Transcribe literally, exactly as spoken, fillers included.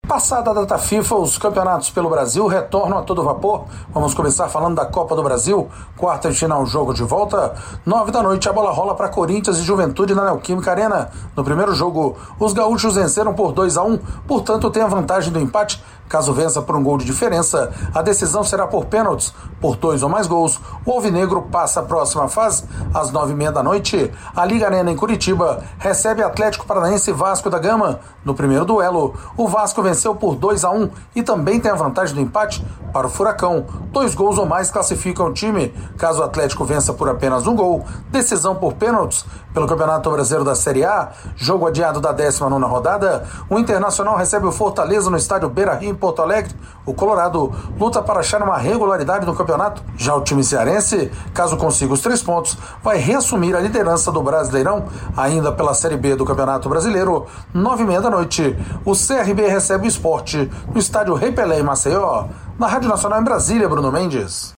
Passada a data FIFA, os campeonatos pelo Brasil retornam a todo vapor. Vamos começar falando da Copa do Brasil, quarta de final, jogo de volta. Nove da noite, a bola rola para Corinthians e Juventude na Neoquímica Arena. No primeiro jogo, os gaúchos venceram por dois a um, portanto tem a vantagem do empate. Caso vença por um gol de diferença, a decisão será por pênaltis. Por dois ou mais gols, o alvinegro passa à próxima fase. Às nove e meia da noite, a Liga Arena em Curitiba recebe Atlético Paranaense e Vasco da Gama. No primeiro duelo, o Vasco venceu por dois a um e também tem a vantagem do empate para o Furacão. Dois gols ou mais classificam o time. Caso o Atlético vença por apenas um gol, decisão por pênaltis. Pelo Campeonato Brasileiro da Série A, jogo adiado da décima nona rodada, o Internacional recebe o Fortaleza no estádio Beira-Rio em Porto Alegre. O Colorado luta para achar uma regularidade no campeonato. Já o time cearense, caso consiga os três pontos, vai reassumir a liderança do Brasileirão. Ainda pela Série B do Campeonato Brasileiro, nove e meia da noite, o C R B recebe o Sport no estádio Rei Pelé em Maceió. Na Rádio Nacional em Brasília, Bruno Mendes.